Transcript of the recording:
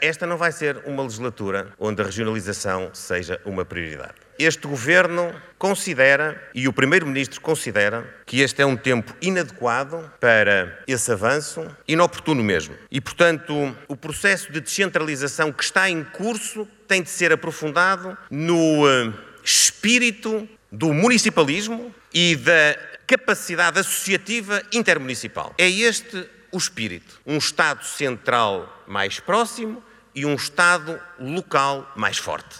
Esta não vai ser uma legislatura onde a regionalização seja uma prioridade. Este Governo considera, e o Primeiro-Ministro considera, que este é um tempo inadequado para esse avanço, inoportuno mesmo. E, portanto, o processo de descentralização que está em curso tem de ser aprofundado no espírito do municipalismo e da capacidade associativa intermunicipal. É este o espírito. Um Estado central mais próximo e um Estado local mais forte.